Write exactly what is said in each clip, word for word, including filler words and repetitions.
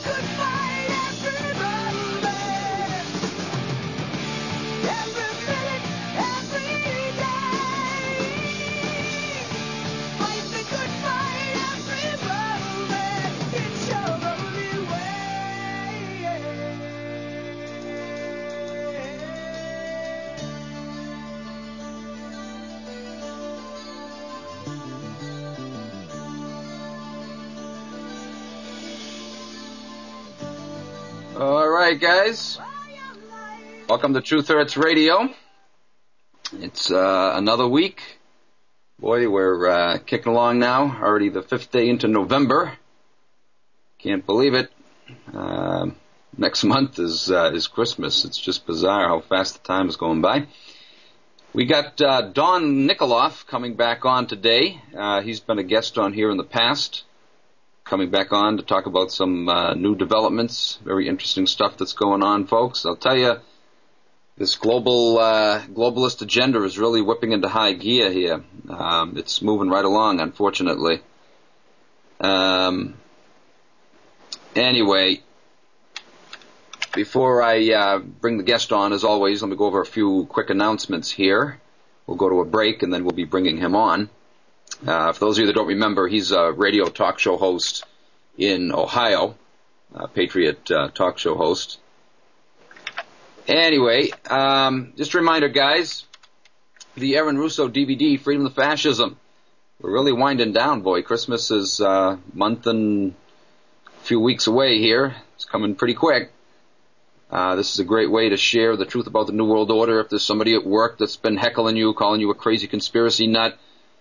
All right, guys. Welcome to Truth Hurts Radio. It's uh, another week. Boy, we're uh, kicking along now. Already the fifth day into November. Can't believe it. Uh, next month is uh, is Christmas. It's just bizarre how fast the time is going by. We got uh, Don Nikoloff coming back on today. Uh, he's been a guest on here in the past. Coming back on to talk about some uh, new developments, very interesting stuff that's going on, folks. I'll tell you, this global uh, globalist agenda is really whipping into high gear here. Um, it's moving right along, unfortunately. Um, anyway, before I uh, bring the guest on, as always, let me go over a few quick announcements here. We'll go to a break, and then we'll be bringing him on. Uh, for those of you that don't remember, he's a radio talk show host in Ohio, a Patriot uh, talk show host. Anyway, um, just a reminder, guys, the Aaron Russo D V D, Freedom to Fascism. We're really winding down, boy. Christmas is a uh, month and a few weeks away here. It's coming pretty quick. Uh, this is a great way to share the truth about the New World Order. If there's somebody at work that's been heckling you, calling you a crazy conspiracy nut,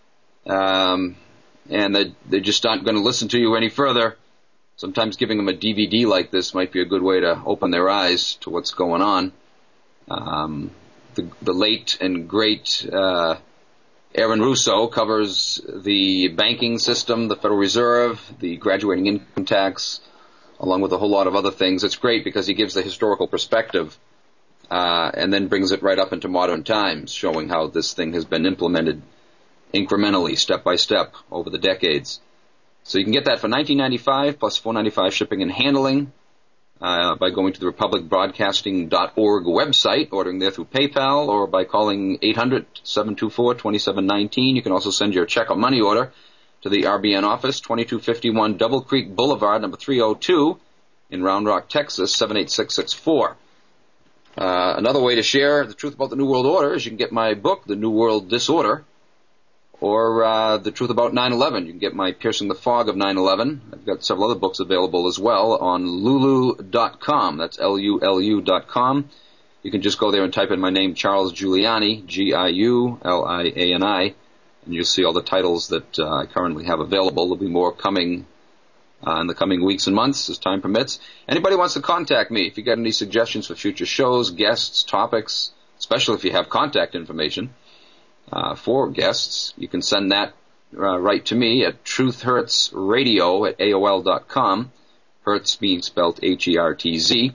Um, and they, they just aren't going to listen to you any further. Sometimes giving them a D V D like this might be a good way to open their eyes to what's going on. Um, the, the late and great uh, Aaron Russo covers the banking system, the Federal Reserve, the graduating income tax, along with a whole lot of other things. It's great because he gives the historical perspective uh, and then brings it right up into modern times, showing how this thing has been implemented incrementally, step by step, over the decades. So you can get that for nineteen ninety-five dollars plus four dollars and ninety-five cents shipping and handling uh, by going to the republic broadcasting dot org website, ordering there through PayPal, or by calling eight hundred, seven two four, two seven one nine. You can also send your check or money order to the R B N office, twenty-two fifty-one Double Creek Boulevard, number three oh two, in Round Rock, Texas, seven eight six six four. Uh, another way to share the truth about the New World Order is you can get my book, The New World Disorder, or uh, The Truth About nine eleven. You can get my Piercing the Fog of nine eleven. I've got several other books available as well on lulu dot com. That's L U L U dot com. You can just go there and type in my name, Charles Giuliani, G I U L I A N I, and you'll see all the titles that uh, I currently have available. There'll be more coming uh, in the coming weeks and months as time permits. Anybody wants to contact me, if you got any suggestions for future shows, guests, topics, especially if you have contact information, Uh, for guests, you can send that uh, right to me at truthhurtsradio at A O L dot com. Hertz being spelled H E R T Z.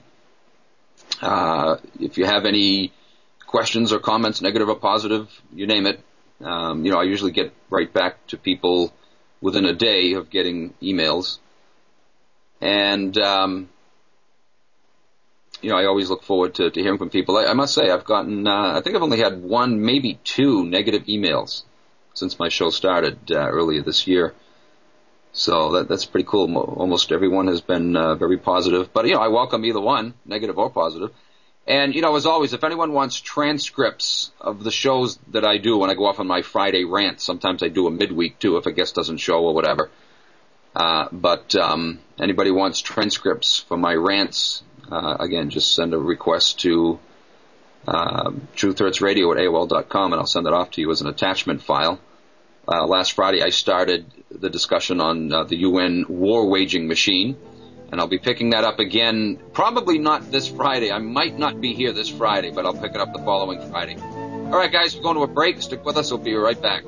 Uh, if you have any questions or comments, negative or positive, you name it, um, you know, I usually get right back to people within a day of getting emails. And, um, you know, I always look forward to, to hearing from people. I, I must say, I've gotten, uh, I think I've only had one, maybe two negative emails since my show started uh, earlier this year. So that, that's pretty cool. Mo- almost everyone has been uh, very positive. But, you know, I welcome either one, negative or positive. And, you know, as always, if anyone wants transcripts of the shows that I do when I go off on my Friday rant, sometimes I do a midweek, too, if a guest doesn't show or whatever. Uh, but um, anybody wants transcripts for my rants, Uh, again, just send a request to uh, truthhurtsradio at A O L dot com, and I'll send it off to you as an attachment file. Uh, last Friday, I started the discussion on uh, the U N war-waging machine, and I'll be picking that up again, probably not this Friday. I might not be here this Friday, but I'll pick it up the following Friday. All right, guys, we're going to a break. Stick with us. We'll be right back.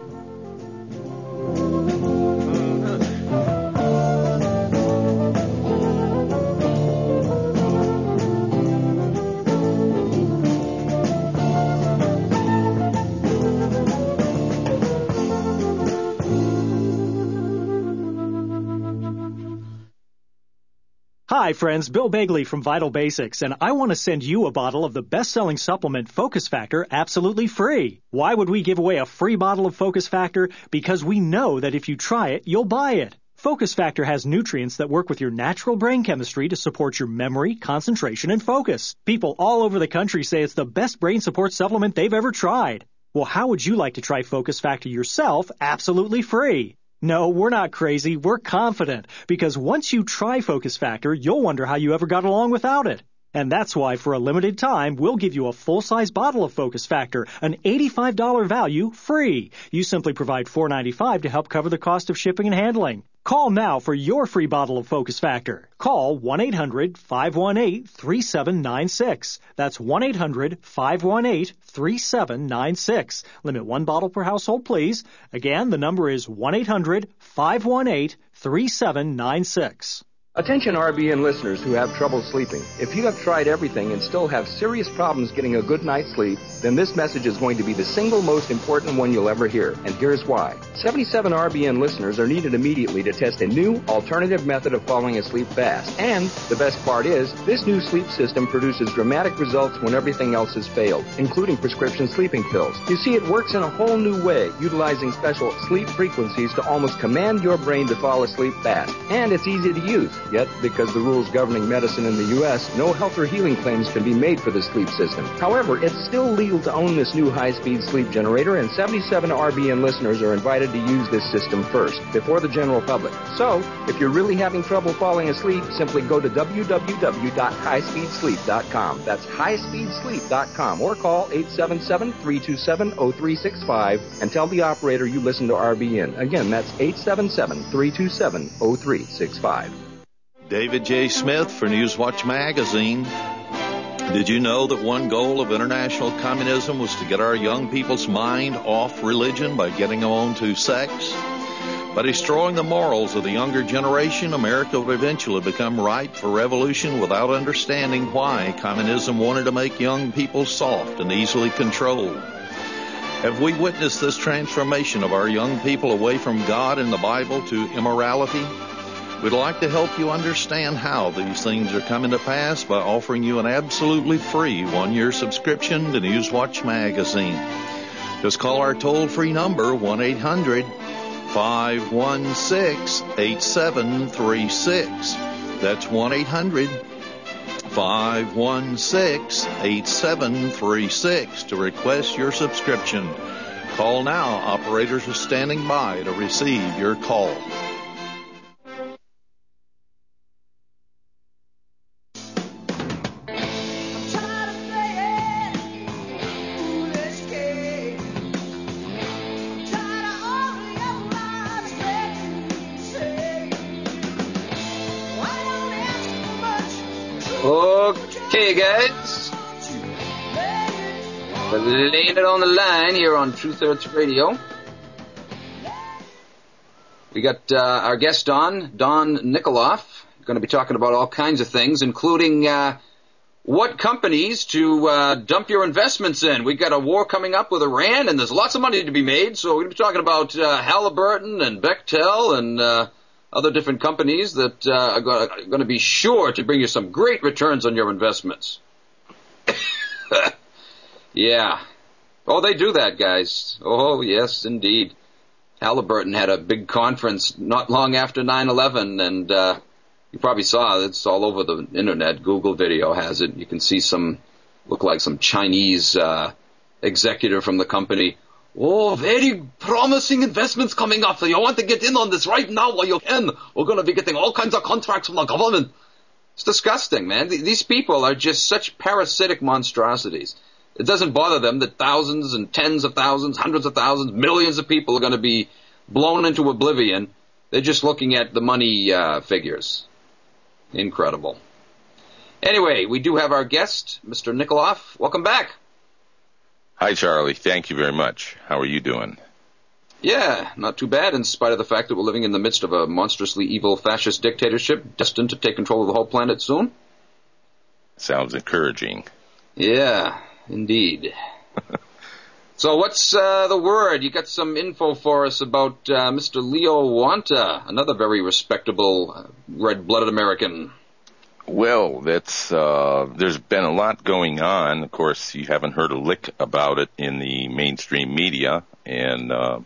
Hi, friends. Bill Bagley from Vital Basics, and I want to send you a bottle of the best-selling supplement Focus Factor absolutely free. Why would we give away a free bottle of Focus Factor? Because we know that if you try it, you'll buy it. Focus Factor has nutrients that work with your natural brain chemistry to support your memory, concentration, and focus. People all over the country say it's the best brain support supplement they've ever tried. Well, how would you like to try Focus Factor yourself absolutely free? No, we're not crazy. We're confident. Because once you try Focus Factor, you'll wonder how you ever got along without it. And that's why, for a limited time, we'll give you a full-size bottle of Focus Factor, an eighty-five dollars value, free. You simply provide four dollars and ninety-five cents to help cover the cost of shipping and handling. Call now for your free bottle of Focus Factor. Call one eight hundred five one eight three seven nine six. That's one eight hundred five one eight three seven nine six. Limit one bottle per household, please. Again, the number is one eight hundred five one eight three seven nine six. Attention R B N listeners who have trouble sleeping. If you have tried everything and still have serious problems getting a good night's sleep, then this message is going to be the single most important one you'll ever hear. And here's why. seventy-seven R B N listeners are needed immediately to test a new alternative method of falling asleep fast. And the best part is, this new sleep system produces dramatic results when everything else has failed, including prescription sleeping pills. You see, it works in a whole new way, utilizing special sleep frequencies to almost command your brain to fall asleep fast. And it's easy to use. Yet, because the rules governing medicine in the U S, no health or healing claims can be made for the sleep system. However, it's still legal to own this new high-speed sleep generator, and seventy-seven R B N listeners are invited to use this system first, before the general public. So, if you're really having trouble falling asleep, simply go to w w w dot high speed sleep dot com. That's high speed sleep dot com, or call eight seven seven three two seven zero three six five and tell the operator you listen to R B N. Again, that's eight seven seven three two seven zero three six five. David J. Smith for Newswatch Magazine. Did you know that one goal of international communism was to get our young people's mind off religion by getting them on to sex? By destroying the morals of the younger generation, America would eventually become ripe for revolution without understanding why communism wanted to make young people soft and easily controlled. Have we witnessed this transformation of our young people away from God and the Bible to immorality? We'd like to help you understand how these things are coming to pass by offering you an absolutely free one-year subscription to Newswatch Magazine. Just call our toll-free number, one eight hundred five one six eight seven three six. That's one eight hundred five one six eight seven three six to request your subscription. Call now. Operators are standing by to receive your call. Okay, guys. We're laying it on the line here on Truth Hurts Radio. We got uh, our guest on, Don Nikoloff, going to be talking about all kinds of things, including uh, what companies to uh, dump your investments in. We've got a war coming up with Iran, and there's lots of money to be made, so we're going to be talking about uh, Halliburton and Bechtel and uh, other different companies that uh, are going to be sure to bring you some great returns on your investments. Yeah. Oh, they do that, guys. Oh, yes, indeed. Halliburton had a big conference not long after nine eleven, and uh, you probably saw it. It's all over the internet. Google video has it. You can see some, look like some Chinese uh, executive from the company. Oh, very promising investments coming up. So you want to get in on this right now while you can. We're going to be getting all kinds of contracts from the government. It's disgusting, man. These people are just such parasitic monstrosities. It doesn't bother them that thousands and tens of thousands, hundreds of thousands, millions of people are going to be blown into oblivion. They're just looking at the money uh, figures. Incredible. Anyway, we do have our guest, Mister Nikoloff. Welcome back. Hi, Charlie. Thank you very much. How are you doing? Yeah, not too bad, in spite of the fact that we're living in the midst of a monstrously evil fascist dictatorship destined to take control of the whole planet soon. Sounds encouraging. Yeah, indeed. So what's uh, the word? You got some info for us about uh, Mister Leo Wanta, another very respectable uh, red-blooded American. Well, that's uh, there's been a lot going on. Of course, you haven't heard a lick about it in the mainstream media, and uh,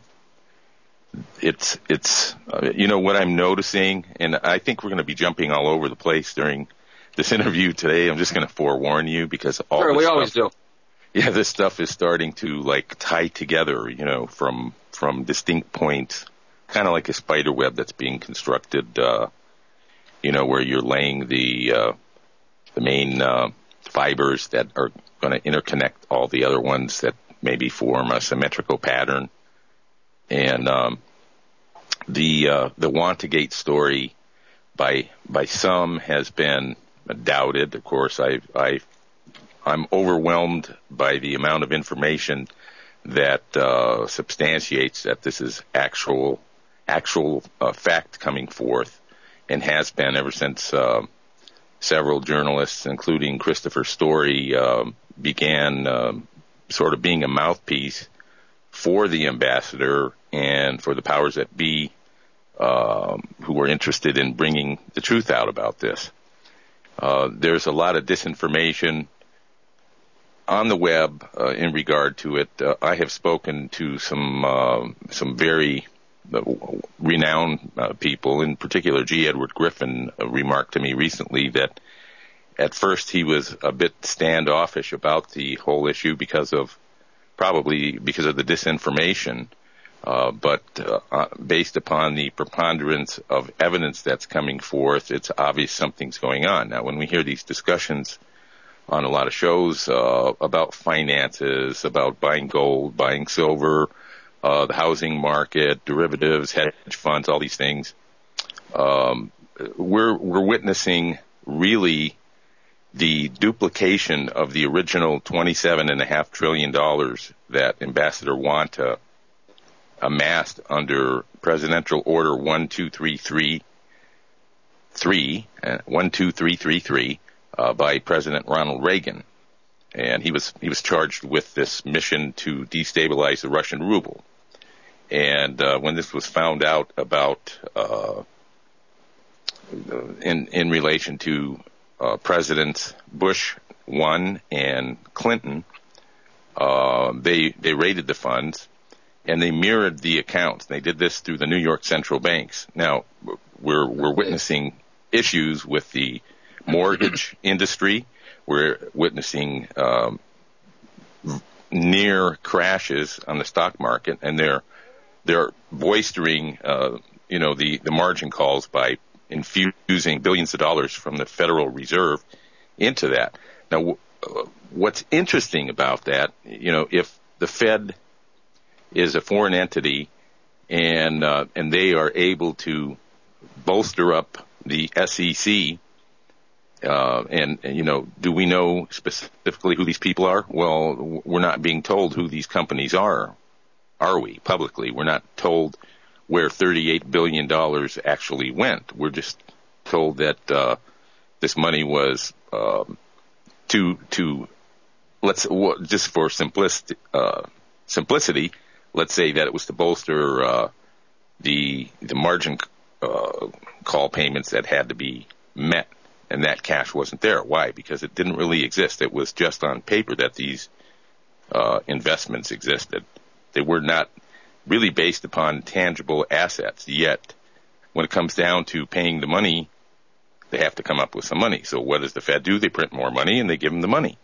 it's it's uh, you know what I'm noticing, and I think we're going to be jumping all over the place during this interview today. I'm just going to forewarn you because all sure, this we stuff, always do. Yeah, this stuff is starting to like tie together, you know, from from distinct points, kind of like a spider web that's being constructed. Uh, you know, where you're laying the uh, the main uh, fibers that are going to interconnect all the other ones that maybe form a symmetrical pattern. And um, the uh, the Wantagate story by by some has been doubted. Of course, I I I'm overwhelmed by the amount of information that uh, substantiates that this is actual actual uh, fact coming forth. And has been ever since uh, several journalists, including Christopher Story, uh, began uh, sort of being a mouthpiece for the ambassador and for the powers that be uh, who were interested in bringing the truth out about this. Uh, there's a lot of disinformation on the web uh, in regard to it. Uh, I have spoken to some uh, some very renowned uh, people, in particular G. Edward Griffin uh, remarked to me recently that at first he was a bit standoffish about the whole issue because of, probably because of the disinformation, uh, but uh, uh, based upon the preponderance of evidence that's coming forth, it's obvious something's going on. Now, when we hear these discussions on a lot of shows uh, about finances, about buying gold, buying silver, Uh, the housing market, derivatives, hedge funds, all these things. Um, we're we're witnessing really the duplication of the original twenty-seven and a half trillion dollars that Ambassador Wanta amassed under Presidential Order one two three three three uh, one two three three three uh, by President Ronald Reagan, and he was he was charged with this mission to destabilize the Russian ruble. And uh, when this was found out about uh, in in relation to uh, Presidents Bush one and Clinton, uh, they they raided the funds and they mirrored the accounts. They did this through the New York central banks. Now we're we're witnessing issues with the mortgage industry. We're witnessing um, near crashes on the stock market, and they're They're boistering, uh, you know, the, the margin calls by infusing billions of dollars from the Federal Reserve into that. Now, w- uh, what's interesting about that, you know, if the Fed is a foreign entity and uh, and they are able to bolster up the S E C, uh, and, and, you know, do we know specifically who these people are? Well, we're not being told who these companies are. Are we publicly? We're not told where thirty-eight billion dollars actually went. We're just told that uh, this money was um, to to let's just for simplicity, uh, simplicity, let's say that it was to bolster uh, the the margin uh, call payments that had to be met, and that cash wasn't there. Why? Because it didn't really exist. It was just on paper that these uh, investments existed. They were not really based upon tangible assets, yet when it comes down to paying the money, they have to come up with some money. So what does the Fed do? They print more money and they give them the money.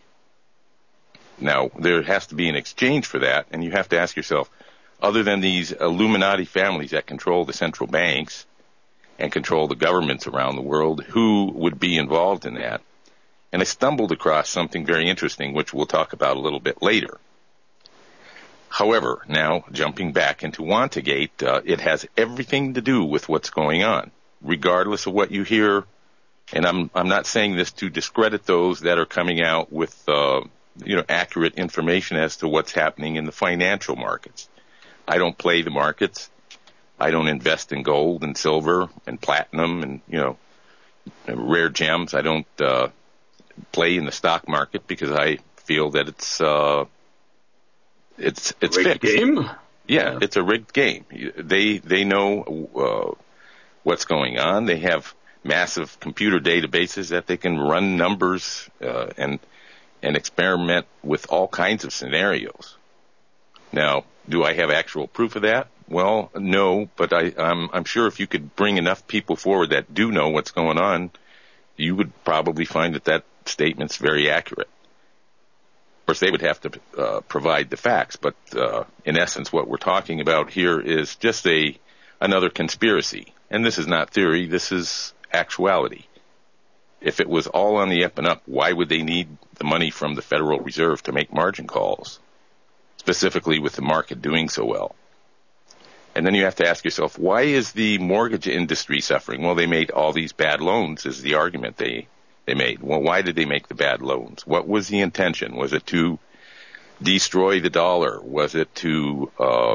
Now, there has to be an exchange for that, and you have to ask yourself, other than these Illuminati families that control the central banks and control the governments around the world, who would be involved in that? And I stumbled across something very interesting, which we'll talk about a little bit later. However, now jumping back into Wantagate, uh, it has everything to do with what's going on, regardless of what you hear. And I'm I'm not saying this to discredit those that are coming out with uh, you know accurate information as to what's happening in the financial markets. I don't play the markets. I don't invest in gold and silver and platinum and you know rare gems. I don't uh, play in the stock market because I feel that it's. Uh, It's it's rigged fixed. game. Yeah, it's a rigged game. They they know uh, what's going on. They have massive computer databases that they can run numbers uh, and and experiment with all kinds of scenarios. Now, do I have actual proof of that? Well, no, but I, I'm, I'm sure if you could bring enough people forward that do know what's going on, you would probably find that that statement's very accurate. Of course, they would have to uh, provide the facts, but uh, in essence, what we're talking about here is just a another conspiracy. And this is not theory, this is actuality. If it was all on the up and up, why would they need the money from the Federal Reserve to make margin calls, specifically with the market doing so well? And then you have to ask yourself, why is the mortgage industry suffering? Well, they made all these bad loans is the argument they, they made. Well, why did they make the bad loans? What was the intention? Was it to destroy the dollar? Was it to uh,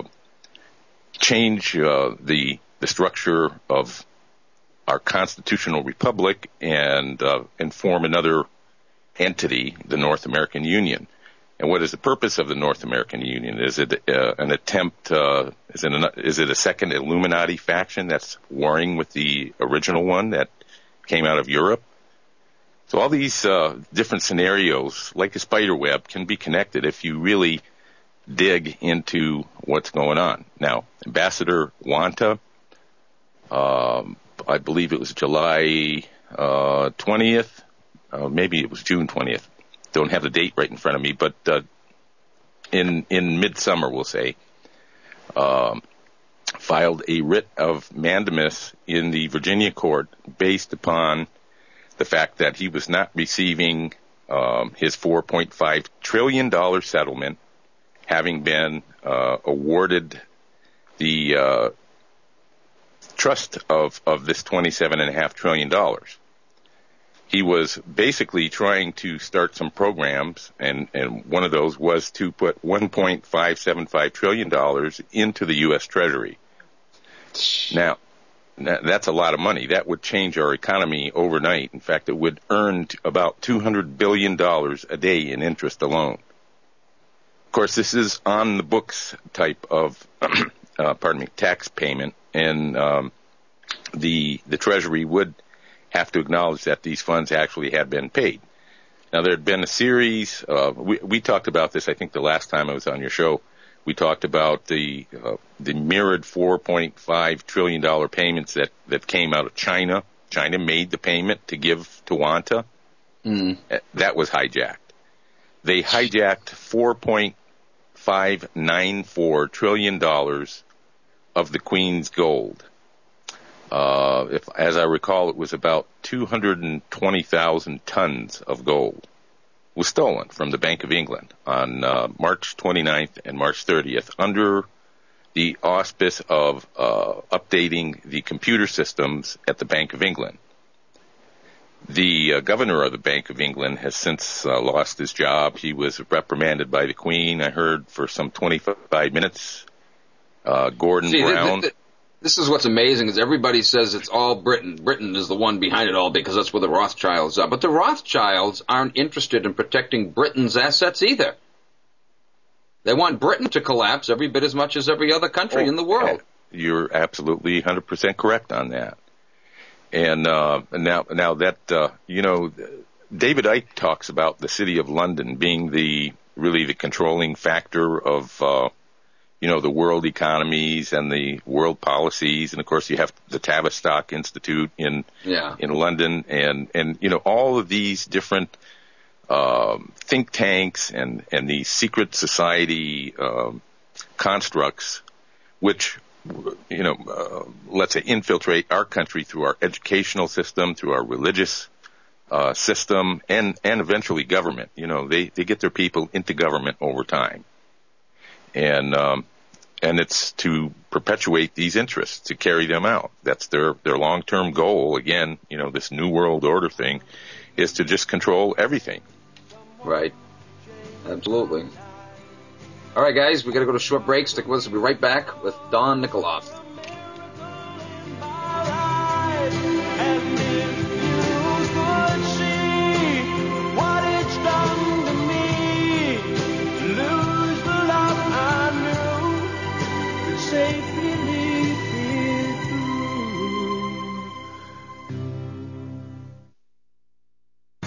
change uh, the the structure of our constitutional republic and uh, and form another entity, the North American Union? And what is the purpose of the North American Union? Is it uh, an attempt? Uh, is it an, is it a second Illuminati faction that's warring with the original one that came out of Europe? So all these uh, different scenarios, like a spider web, can be connected if you really dig into what's going on. Now, Ambassador Wanta, um, I believe it was July uh, twentieth, uh, maybe it was June twentieth. Don't have the date right in front of me, but uh, in in midsummer, we'll say, um, filed a writ of mandamus in the Virginia court based upon the fact that he was not receiving um, his four point five trillion dollars settlement, having been uh, awarded the uh, trust of, of this twenty-seven point five trillion dollars. He was basically trying to start some programs, and, and one of those was to put one point five seven five trillion dollars into the U S Treasury. Now, that's a lot of money. That would change our economy overnight. In fact, it would earn about two hundred billion dollars a day in interest alone. Of course, this is on the books type of, uh, pardon me, tax payment, and um, the the Treasury would have to acknowledge that these funds actually had been paid. Now, there had been a series, uh, we, we talked about this, I think, the last time I was on your show. We talked about the uh, the mirrored four point five trillion dollars payments that, that came out of China. China made the payment to give to Wanta. Mm. That was hijacked. They hijacked four point five nine four trillion dollars of the Queen's gold. Uh, if, as I recall, it was about two hundred twenty thousand tons of gold was stolen from the Bank of England on uh, March twenty-ninth and March thirtieth under the auspice of uh, updating the computer systems at the Bank of England. The uh, governor of the Bank of England has since uh, lost his job. He was reprimanded by the Queen, I heard, for some twenty-five minutes. Uh, Gordon See, Brown... The, the, This is what's amazing is everybody says it's all Britain. Britain is the one behind it all because that's where the Rothschilds are. But the Rothschilds aren't interested in protecting Britain's assets either. They want Britain to collapse every bit as much as every other country oh, in the world. You're absolutely one hundred percent correct on that. And uh, now, now that, uh, you know, David Icke talks about the city of London being the really the controlling factor of uh you know, the world economies and the world policies. And of course you have the Tavistock Institute in, yeah. in London and, and, you know, all of these different, um, think tanks and, and these secret society, um, constructs, which, you know, uh, let's say infiltrate our country through our educational system, through our religious, uh, system and, and eventually government. You know, they, they get their people into government over time. And, um, and it's to perpetuate these interests, to carry them out. That's their, their long-term goal. Again, you know, this New World Order thing is to just control everything. Right. Absolutely. All right, guys, we got to go to a short break. Stick with us. We'll be right back with Don Nikoloff.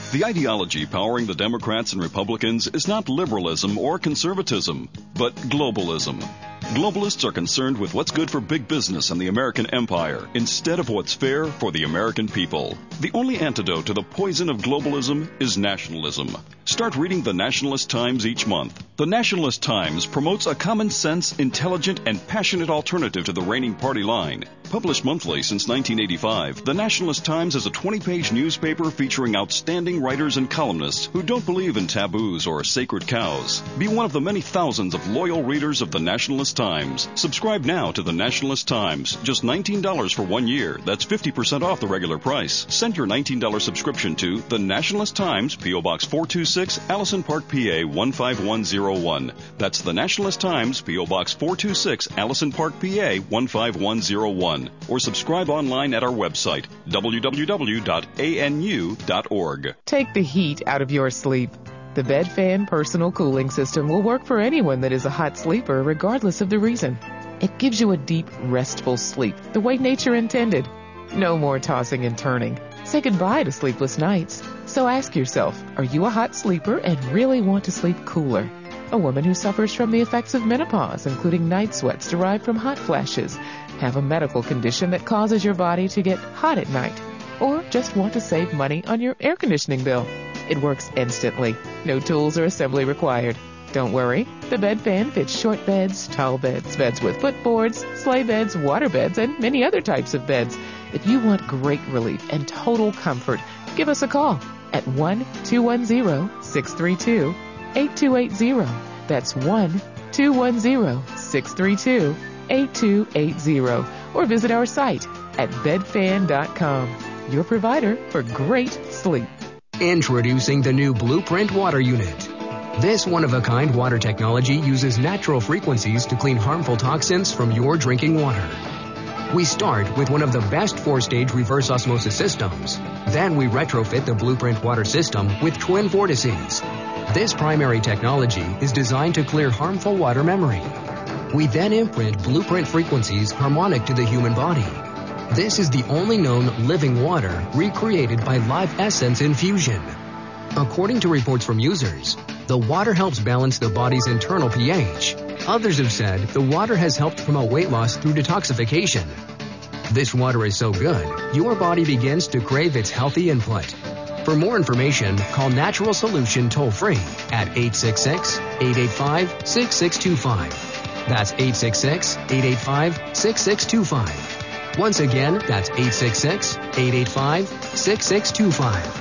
The ideology powering the Democrats and Republicans is not liberalism or conservatism, but globalism. Globalists are concerned with what's good for big business and the American empire instead of what's fair for the American people. The only antidote to the poison of globalism is nationalism. Start reading the Nationalist Times each month. The Nationalist Times promotes a common sense, intelligent, and passionate alternative to the reigning party line. Published monthly since nineteen eighty-five, the Nationalist Times is a twenty-page newspaper featuring outstanding writers and columnists who don't believe in taboos or sacred cows. Be one of the many thousands of loyal readers of the Nationalist Times. Subscribe now to the Nationalist Times. Just nineteen dollars for one year. That's fifty percent off the regular price. Send your nineteen dollars subscription to the Nationalist Times, P O. Box four two six, Allison Park, P A one five one zero one. That's the Nationalist Times, P O. Box four two six, Allison Park, P A one five one zero one. Or subscribe online at our website, w w w dot a n u dot org. Take the heat out of your sleep. The Bedfan personal cooling system will work for anyone that is a hot sleeper, regardless of the reason. It gives you a deep, restful sleep, the way nature intended. No more tossing and turning. Say goodbye to sleepless nights. So ask yourself, are you a hot sleeper and really want to sleep cooler? A woman who suffers from the effects of menopause, including night sweats derived from hot flashes, have a medical condition that causes your body to get hot at night, or just want to save money on your air conditioning bill. It works instantly. No tools or assembly required. Don't worry. The Bedfan fits short beds, tall beds, beds with footboards, sleigh beds, water beds, and many other types of beds. If you want great relief and total comfort, give us a call at one two one zero, six three two, eight two eight zero. That's one two one zero, six three two, eight two eight zero. Or visit our site at bedfan dot com, your provider for great sleep. Introducing the new Blueprint Water Unit. This one-of-a-kind water technology uses natural frequencies to clean harmful toxins from your drinking water. We start with one of the best four-stage reverse osmosis systems. Then we retrofit the Blueprint water system with twin vortices. This primary technology is designed to clear harmful water memory. We then imprint Blueprint frequencies harmonic to the human body. This is the only known living water recreated by Live Essence infusion. According to reports from users, the water helps balance the body's internal pH. Others have said the water has helped promote weight loss through detoxification. This water is so good, your body begins to crave its healthy input. For more information, call Natural Solution toll-free at eight six six, eight eight five, six six two five. That's eight six six, eight eight five, six six two five. Once again, that's eight six six, eight eight five, six six two five.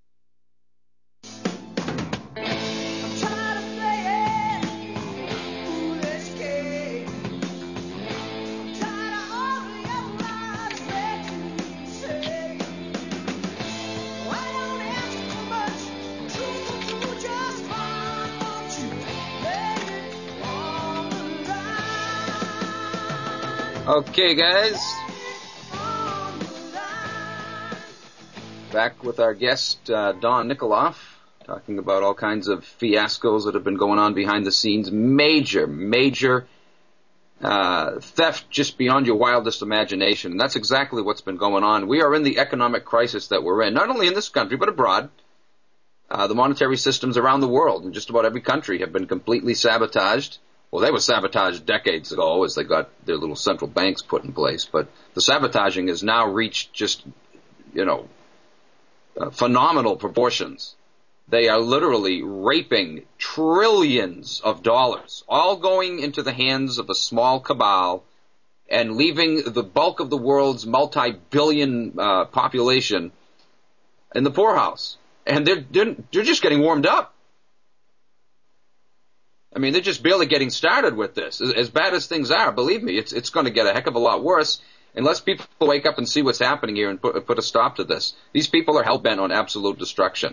Okay, guys. Back with our guest, uh, Don Nikoloff, talking about all kinds of fiascos that have been going on behind the scenes. Major, major uh, theft just beyond your wildest imagination. And that's exactly what's been going on. We are in the economic crisis that we're in, not only in this country, but abroad. Uh, the monetary systems around the world in just about every country have been completely sabotaged. Well, they were sabotaged decades ago as they got their little central banks put in place. But the sabotaging has now reached just, you know, uh, phenomenal proportions. They are literally raping trillions of dollars, all going into the hands of a small cabal and leaving the bulk of the world's multi-billion uh, population in the poorhouse. And they're, they're, they're just getting warmed up. I mean, they're just barely getting started with this. As bad as things are, believe me, it's it's going to get a heck of a lot worse unless people wake up and see what's happening here and put, put a stop to this. These people are hell-bent on absolute destruction.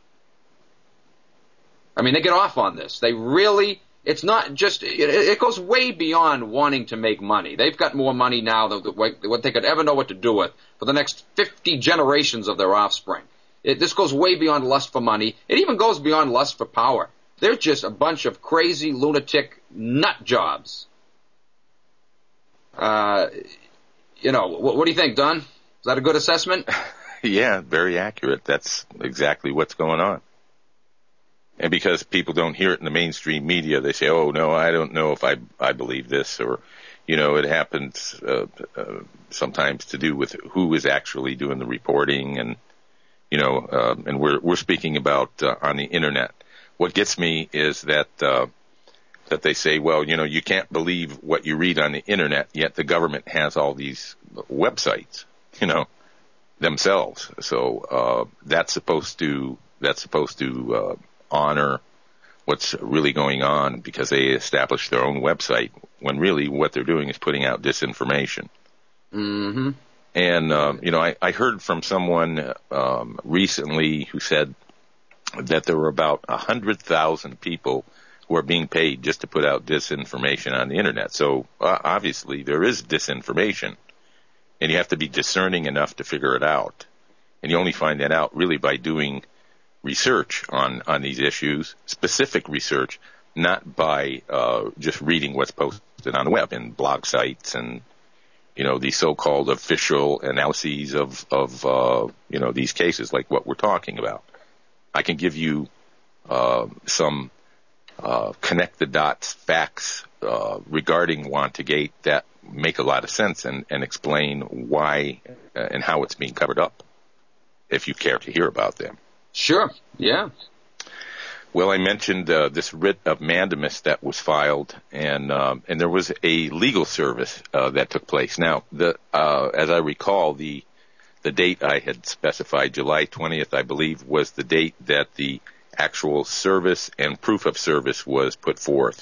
I mean, they get off on this. They really, it's not just, it, it goes way beyond wanting to make money. They've got more money now than what they could ever know what to do with for the next fifty generations of their offspring. It, this goes way beyond lust for money. It even goes beyond lust for power. They're just a bunch of crazy, lunatic nut jobs. Uh, you know, what, what do you think, Don? Is that a good assessment? Yeah, very accurate. That's exactly what's going on. And because people don't hear it in the mainstream media, they say, oh, no, I don't know if I I believe this. Or, you know, it happens uh, uh, sometimes to do with who is actually doing the reporting. And, you know, uh, and we're we're speaking about uh, on the Internet. What gets me is that uh, that they say, well, you know, you can't believe what you read on the Internet, yet the government has all these websites, you know, themselves. So uh, that's supposed to that's supposed to uh, honor what's really going on because they established their own website when really what they're doing is putting out disinformation. Mm-hmm. And, um, you know, I, I heard from someone um, recently who said that there were about one hundred thousand people who are being paid just to put out disinformation on the Internet. So uh, obviously there is disinformation, and you have to be discerning enough to figure it out. And you only find that out really by doing research on, on these issues, specific research, not by uh, just reading what's posted on the web and blog sites and, you know, the so-called official analyses of, of uh, you know, these cases like what we're talking about. I can give you uh, some uh, connect-the-dots facts uh, regarding Wantagate that make a lot of sense and, and explain why uh, and how it's being covered up, if you care to hear about them. Sure, yeah. Well, I mentioned uh, this writ of mandamus that was filed, and um, and there was a legal service uh, that took place. Now, the uh, as I recall, the the date I had specified, July twentieth, I believe, was the date that the actual service and proof of service was put forth.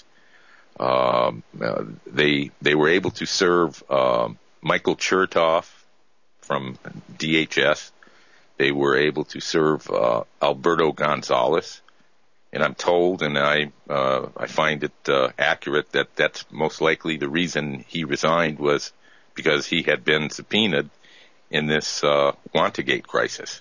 Um, uh, they they were able to serve uh, Michael Chertoff from D H S. They were able to serve uh, Alberto Gonzalez, and I'm told, and I uh, I find it uh, accurate that that's most likely the reason he resigned was because he had been subpoenaed in this uh, Wantagate crisis,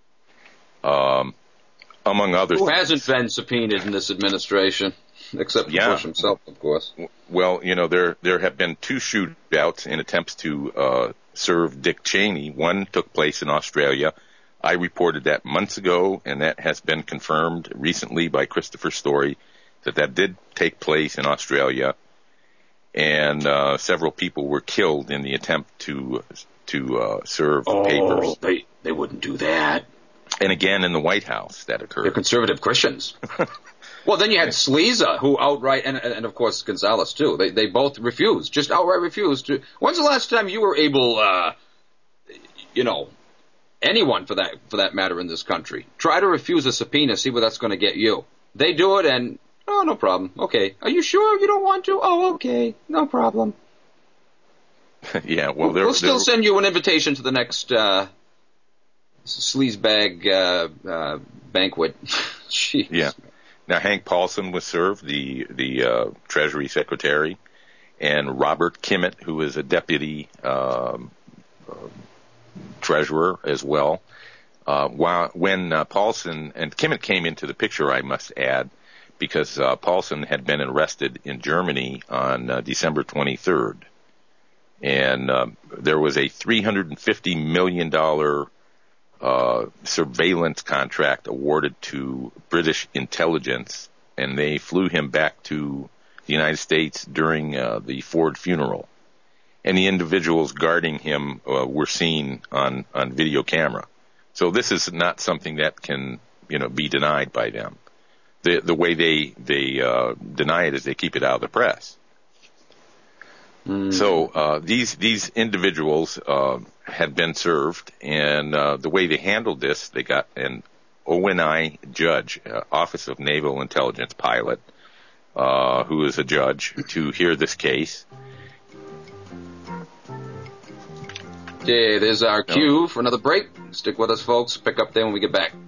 um, among other Who things. hasn't been subpoenaed in this administration, except for Yeah. Bush himself, of course? Well, you know, there there have been two shootouts in attempts to uh, serve Dick Cheney. One took place in Australia. I reported that months ago, and that has been confirmed recently by Christopher Story, that that did take place in Australia, and uh, several people were killed in the attempt to to uh, serve Oh, papers. they they wouldn't do that. And again, in the White House, that occurred. They're conservative Christians. Well, then you had Sleeza, who outright, and, and of course Gonzalez too. They they both refused, just outright refused to. When's the last time you were able, uh, you know, anyone for that for that matter in this country, try to refuse a subpoena, see where that's going to get you? They do it, and oh, no problem. Okay, are you sure you don't want to? Oh, okay, no problem. Yeah, well, they're, we'll still they're, send you an invitation to the next uh, sleazebag uh, uh, banquet. Jeez. Yeah. Now, Hank Paulson was served, the the uh, Treasury Secretary, and Robert Kimmett, who is a deputy um, uh, treasurer as well. Uh, while, when uh, Paulson and Kimmett came into the picture, I must add, because uh, Paulson had been arrested in Germany on uh, December twenty-third. And uh, there was a three hundred fifty million dollars uh, surveillance contract awarded to British intelligence, and they flew him back to the United States during uh, the Ford funeral. And the individuals guarding him uh, were seen on, on video camera. So this is not something that can, you know, be denied by them. The the way they they uh, deny it is they keep it out of the press. Mm. So uh, these these individuals uh, had been served, and uh, the way they handled this, they got an O N I judge, uh, Office of Naval Intelligence pilot, uh, who is a judge, to hear this case. Okay, there's our cue for another break. Stick with us, folks. Pick up there when we get back.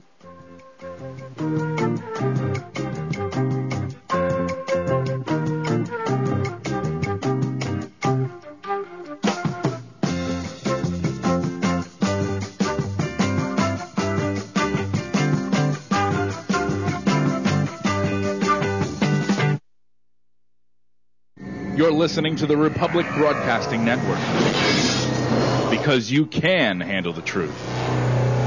You're listening to the Republic Broadcasting Network, because you can handle the truth.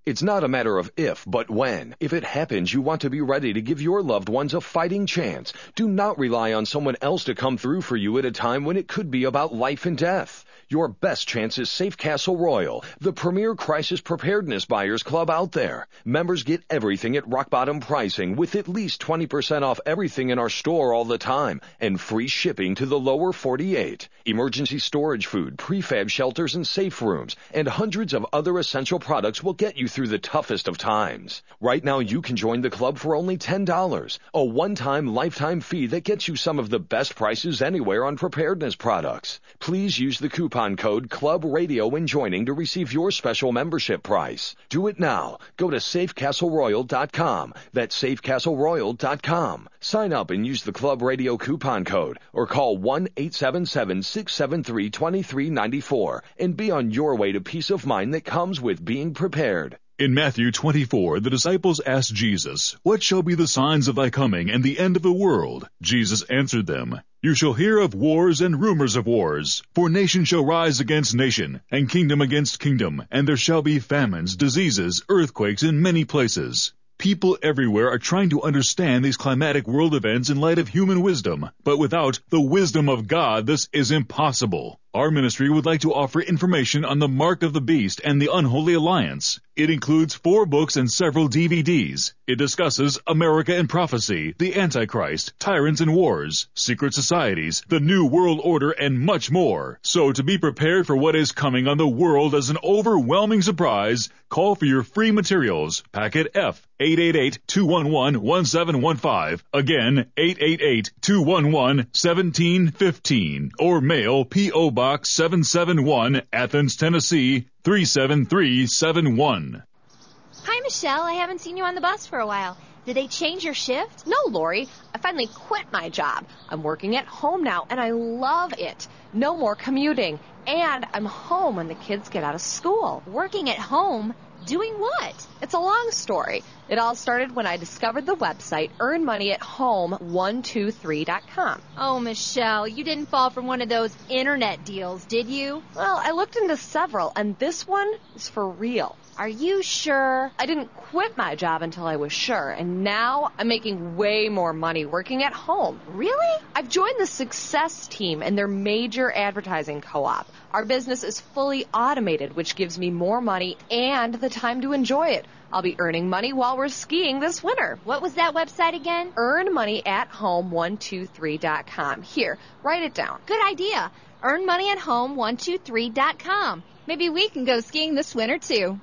It's not a matter of if, but when. If it happens, you want to be ready to give your loved ones a fighting chance. Do not rely on someone else to come through for you at a time when it could be about life and death. Your best chance is Safe Castle Royal, the premier crisis preparedness buyers club out there. Members get everything at rock bottom pricing with at least twenty percent off everything in our store all the time and free shipping to the lower forty-eight. Emergency storage food, prefab shelters and safe rooms, and hundreds of other essential products will get you through the toughest of times. Right now you can join the club for only ten dollars, a one-time lifetime fee that gets you some of the best prices anywhere on preparedness products. Please use the coupon code Club Radio when joining to receive your special membership price. Do it now. Go to safe castle royal dot com. That's safe castle royal dot com. Sign up and use the Club Radio coupon code or call one eight seven seven, six seven three, two three nine four and be on your way to peace of mind that comes with being prepared. In Matthew twenty-four, the disciples asked Jesus, "What shall be the signs of thy coming and the end of the world?" Jesus answered them, "You shall hear of wars and rumors of wars. For nation shall rise against nation, and kingdom against kingdom, and there shall be famines, diseases, earthquakes in many places." People everywhere are trying to understand these climatic world events in light of human wisdom, but without the wisdom of God, this is impossible. Our ministry would like to offer information on the Mark of the Beast and the Unholy Alliance. It includes four books and several D V Ds. It discusses America and Prophecy, the Antichrist, Tyrants and Wars, Secret Societies, the New World Order, and much more. So to be prepared for what is coming on the world as an overwhelming surprise, call for your free materials. Packet F, eight eight eight, two one one, one seven one five. Again, eight eight eight, two one one, one seven one five. Or mail P O Box seven seven one, Athens, Tennessee, three seven three seven one. Hi, Michelle. I haven't seen you on the bus for a while. Did they change your shift? No, Lori. I finally quit my job. I'm working at home now, and I love it. No more commuting. And I'm home when the kids get out of school. Working at home? Doing what? It's a long story. It all started when I discovered the website earn money at home one two three dot com. Oh, Michelle, you didn't fall for one of those internet deals, did you? Well, I looked into several, and this one is for real. Are you sure? I didn't quit my job until I was sure, and now I'm making way more money working at home. Really? I've joined the Success Team and their major advertising co-op. Our business is fully automated, which gives me more money and the time to enjoy it. I'll be earning money while we're skiing this winter. What was that website again? earn money at home one two three dot com. Here, write it down. Good idea. earn money at home one two three dot com. Maybe we can go skiing this winter, too.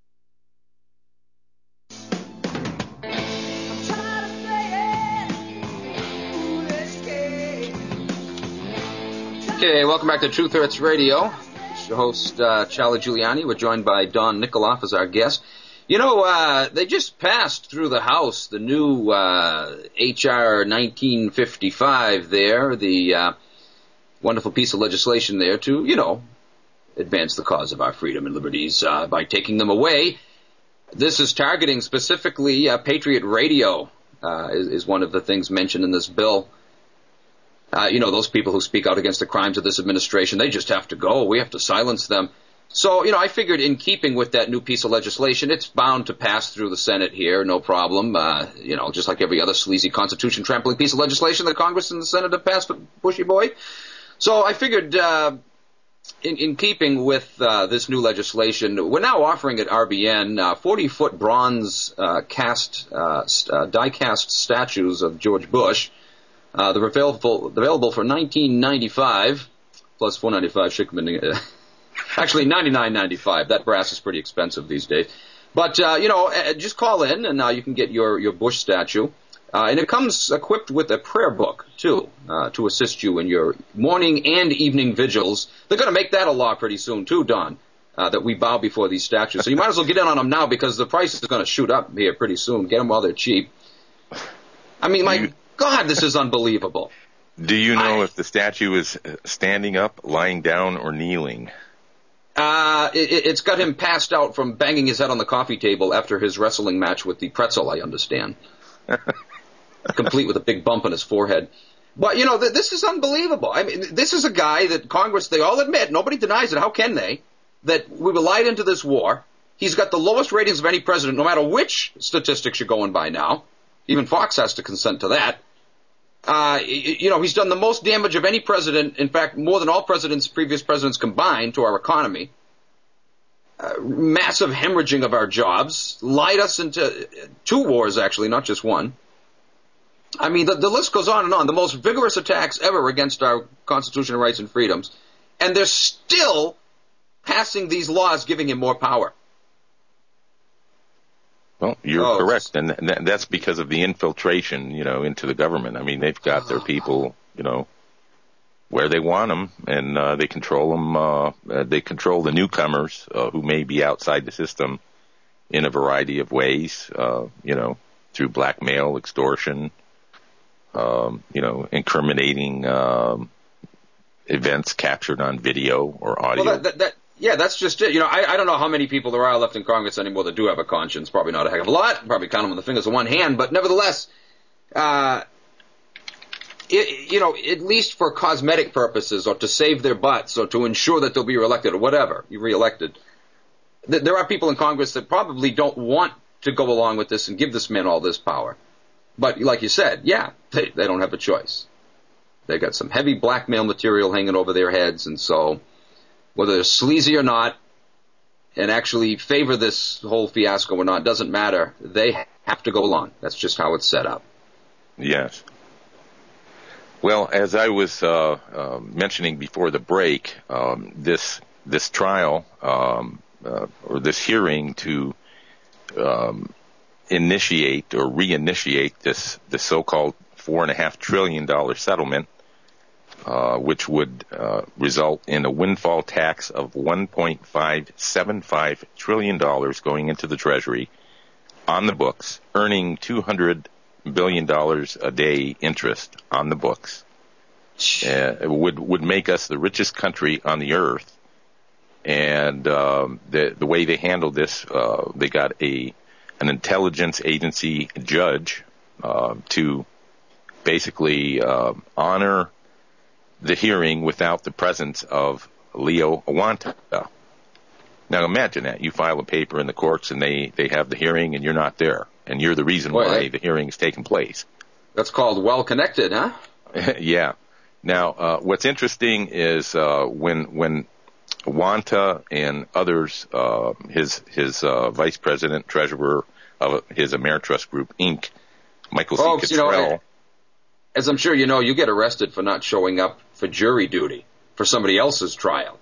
Okay, welcome back to Truth Hurts Radio. It's your host, uh, Charlie Giuliani. We're joined by Don Nikoloff as our guest. You know, uh, they just passed through the House the new uh, H R nineteen fifty-five there, the uh, wonderful piece of legislation there to, you know, advance the cause of our freedom and liberties uh, by taking them away. This is targeting specifically uh, Patriot Radio uh, is, is one of the things mentioned in this bill. Uh, you know, those people who speak out against the crimes of this administration, they just have to go. We have to silence them. So, you know, I figured in keeping with that new piece of legislation, it's bound to pass through the Senate here, no problem. Uh, you know, just like every other sleazy Constitution trampling piece of legislation that Congress and the Senate have passed with Bushy Boy. So I figured uh, in, in keeping with uh, this new legislation, we're now offering at R B N uh, forty-foot bronze uh, cast, uh, uh, die-cast statues of George Bush. Uh, they're available, available for nineteen ninety-five plus four ninety-five shipping. Uh, actually, ninety-nine ninety-five. That brass is pretty expensive these days. But uh, you know, uh, just call in and uh, you can get your your Bush statue. Uh, and it comes equipped with a prayer book too uh, to assist you in your morning and evening vigils. They're going to make that a law pretty soon too, Don. Uh, that we bow before these statues. So you might as well get in on them now because the price is going to shoot up here pretty soon. Get them while they're cheap. I mean, my. You- God, this is unbelievable. Do you know I, if the statue is standing up, lying down, or kneeling? Uh, it, it's got him passed out from banging his head on the coffee table after his wrestling match with the pretzel, I understand. Complete with a big bump on his forehead. But, you know, th- this is unbelievable. I mean, this is a guy that Congress, they all admit, nobody denies it, how can they, that we were lied into this war. He's got the lowest ratings of any president, no matter which statistics you're going by now. Even Fox has to consent to that. Uh, you know, he's done the most damage of any president, in fact, more than all presidents, previous presidents combined, to our economy. Uh, massive hemorrhaging of our jobs, lied us into two wars, actually, not just one. I mean, the, the list goes on and on. The most vigorous attacks ever against our constitutional rights and freedoms. And they're still passing these laws giving him more power. Well, you're oh, correct, and th- that's because of the infiltration, you know, into the government. I mean, they've got their people, you know, where they want them, and uh, they control them. Uh, they control the newcomers uh, who may be outside the system in a variety of ways, uh, you know, through blackmail, extortion, um, you know, incriminating um, events captured on video or audio. Well, that, that, that, yeah, that's just it. You know, I, I don't know how many people there are left in Congress anymore that do have a conscience. Probably not a heck of a lot. Probably count them on the fingers of one hand. But nevertheless, uh, it, you know, at least for cosmetic purposes or to save their butts or to ensure that they'll be reelected or whatever, you reelected, th- there are people in Congress that probably don't want to go along with this and give this man all this power. But like you said, yeah, they, they don't have a choice. They got some heavy blackmail material hanging over their heads, and so whether they're sleazy or not and actually favor this whole fiasco or not doesn't matter. They have to go along. That's just how it's set up. Yes. Well, as I was uh, uh, mentioning before the break, um, this this trial um, uh, or this hearing to um, initiate or reinitiate this this so-called four and a half trillion dollar settlement, uh, which would uh, result in a windfall tax of one point five seven five trillion dollars going into the Treasury on the books, earning two hundred billion dollars a day interest on the books. Uh, it would would make us the richest country on the earth. And um, the the way they handled this, uh, they got a an intelligence agency judge uh, to basically uh, honor the hearing without the presence of Leo Wanta. Now imagine that. You file a paper in the courts and they, they have the hearing and you're not there. And you're the reason Boy, why that, the hearing's taking place. That's called well-connected, huh? Yeah. Now, uh, what's interesting is uh, when when Wanta and others, uh, his his uh, vice president, treasurer of his Ameritrust Group, Incorporated, Michael C. Folks, Cottrell. You know, as I'm sure you know, you get arrested for not showing up for jury duty for somebody else's trial.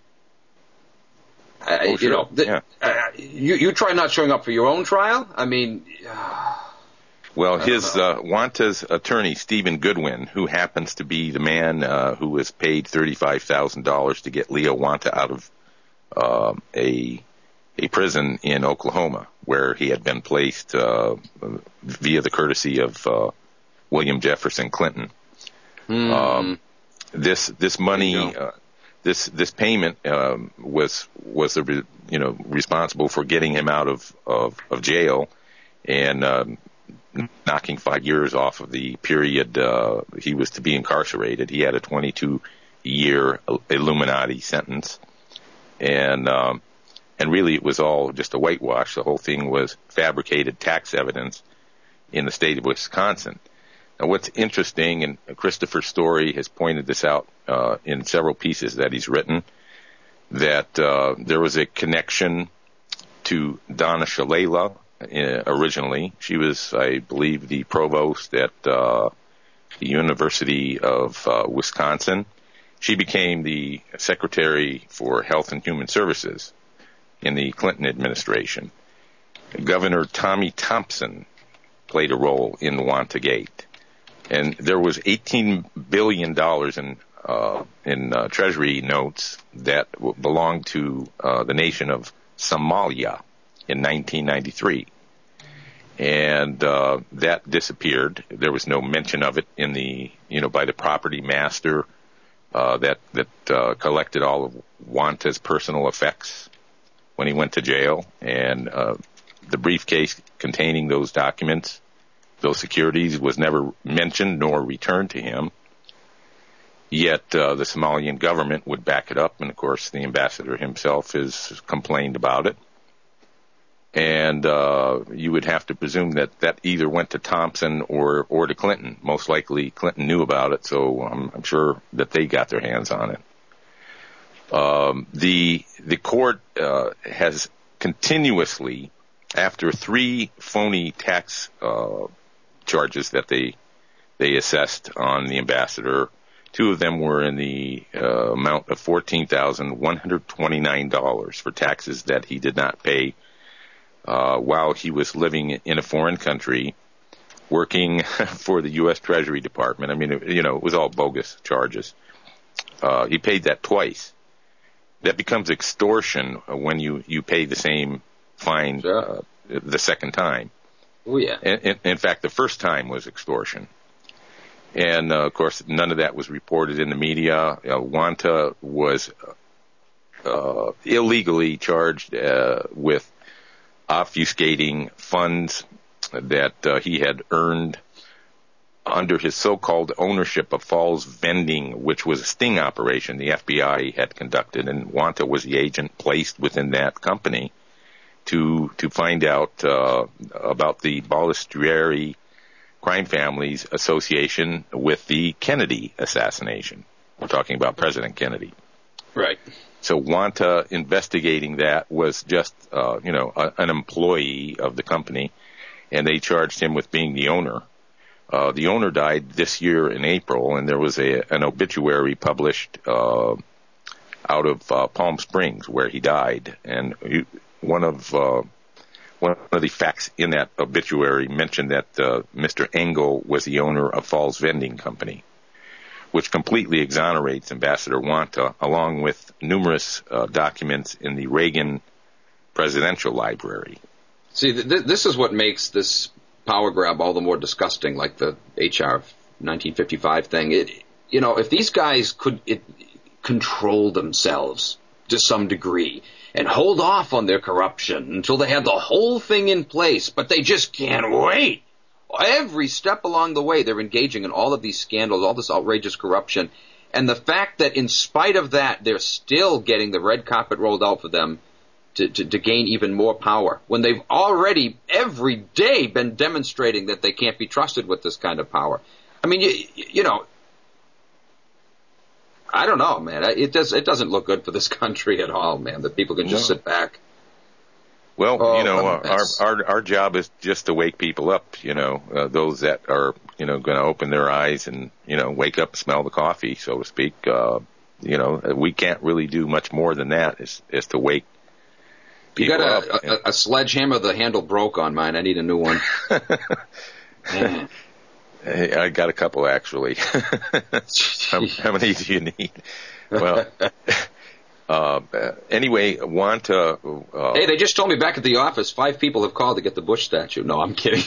Uh, oh, sure. You know, the, yeah. uh, you you try not showing up for your own trial. I mean, uh, well, his uh, Wanta's attorney, Stephen Goodwin, who happens to be the man uh, who was paid thirty-five thousand dollars to get Leo Wanta out of uh, a a prison in Oklahoma, where he had been placed uh, via the courtesy of uh, William Jefferson Clinton. Mm. Um, this this money, uh, this this payment um, was was the you know responsible for getting him out of of, of jail and um, knocking five years off of the period uh, he was to be incarcerated. He had a twenty-two year Illuminati sentence, and um, and really it was all just a whitewash. The whole thing was fabricated tax evidence in the state of Wisconsin. Now, what's interesting, and Christopher Story has pointed this out uh, in several pieces that he's written, that uh, there was a connection to Donna Shalala uh, originally. She was, I believe, the provost at uh, the University of uh, Wisconsin. She became the Secretary for Health and Human Services in the Clinton administration. Governor Tommy Thompson played a role in the Wantagate. And there was eighteen billion dollars in uh, in uh, Treasury notes that w- belonged to uh, the nation of Somalia in nineteen ninety-three. And uh, that disappeared. There was no mention of it in the, you know, by the property master uh, that that uh, collected all of Wanta's personal effects when he went to jail. And uh, the briefcase containing those documents, those securities, was never mentioned nor returned to him. Yet uh, the Somalian government would back it up, and of course the ambassador himself has complained about it. And uh, you would have to presume that that either went to Thompson or, or to Clinton. Most likely Clinton knew about it, so I'm, I'm sure that they got their hands on it. Um, the the court uh, has continuously, after three phony tax uh, charges that they they assessed on the ambassador, two of them were in the uh, amount of fourteen thousand one hundred twenty-nine dollars for taxes that he did not pay uh, while he was living in a foreign country, working for the U S Treasury Department. I mean, it, you know, it was all bogus charges. Uh, he paid that twice. That becomes extortion when you, you pay the same fine sure. uh, the second time. Oh, yeah. In, in, in fact, the first time was extortion. And, uh, of course, none of that was reported in the media. Uh, Wanta was uh, illegally charged uh, with obfuscating funds that uh, he had earned under his so-called ownership of Falls Vending, which was a sting operation the F B I had conducted, and Wanta was the agent placed within that company to to find out uh, about the Balistrieri crime families association with the Kennedy assassination. We're talking about President Kennedy. Right. So Wanta investigating that was just, uh, you know, a, an employee of the company, and they charged him with being the owner. Uh, the owner died this year in April, and there was a, an obituary published uh, out of uh, Palm Springs where he died. And he, one of uh, one of the facts in that obituary mentioned that uh, Mister Engel was the owner of Falls Vending Company, which completely exonerates Ambassador Wanta, along with numerous uh, documents in the Reagan Presidential Library. See, th- th- this is what makes this power grab all the more disgusting, like the H R nineteen fifty-five thing. It, you know, if these guys could it, control themselves to some degree and hold off on their corruption until they had the whole thing in place, but they just can't wait. Every step along the way, they're engaging in all of these scandals, all this outrageous corruption. And the fact that in spite of that, they're still getting the red carpet rolled out for them To, to, to gain even more power, when they've already every day been demonstrating that they can't be trusted with this kind of power. I mean, you, you know, I don't know, man. It does it doesn't look good for this country at all, man. That people can just No. sit back. Well, oh, you know, uh, our, our our job is just to wake people up. You know, uh, those that are you know going to open their eyes and you know wake up, smell the coffee, so to speak. Uh, you know, we can't really do much more than that. Is is to wake. You got a, a, a sledgehammer, the handle broke on mine. I need a new one. Hey, I got a couple, actually. how, how many do you need? Well, uh, anyway, Wanta... Uh, hey, they just told me back at the office five people have called to get the Bush statue. No, I'm kidding.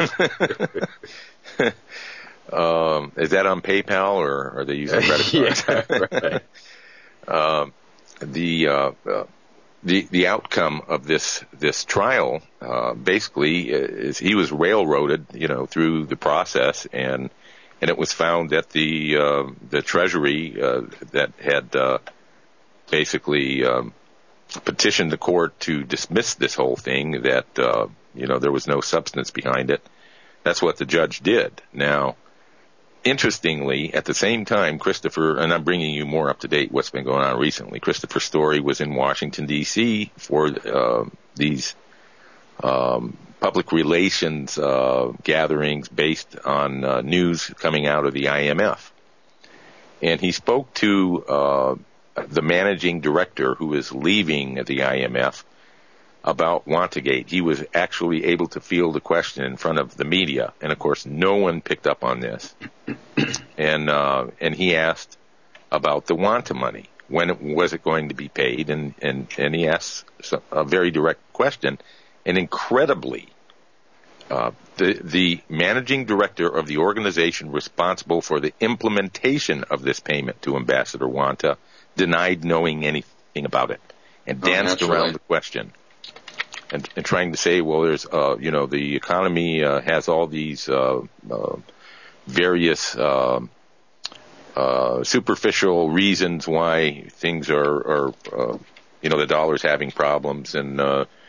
um, is that on PayPal, or are they using credit cards? Yeah, right. um, the... Uh, uh, The the outcome of this this trial uh, basically is he was railroaded, you know, through the process, and and it was found that the uh, the Treasury uh, that had uh, basically um, petitioned the court to dismiss this whole thing, that uh, you know there was no substance behind it. That's what the judge did. Now, interestingly, at the same time, Christopher, and I'm bringing you more up to date what's been going on recently, Christopher Story was in Washington, D C for uh, these um, public relations uh, gatherings based on uh, news coming out of the I M F. And he spoke to uh, the managing director who is leaving the I M F about Wantagate. He was actually able to field a question in front of the media, and of course no one picked up on this. And uh, and he asked about the Wanta money. When it, was it going to be paid? And, and, and he asked a very direct question. And incredibly, uh, the, the managing director of the organization responsible for the implementation of this payment to Ambassador Wanta denied knowing anything about it and danced oh, around right. the question. And, and trying to say, well, there's, uh, you know, the economy uh, has all these uh, uh, various uh, uh, superficial reasons why things are, are uh, you know, the dollar's having problems, and uh,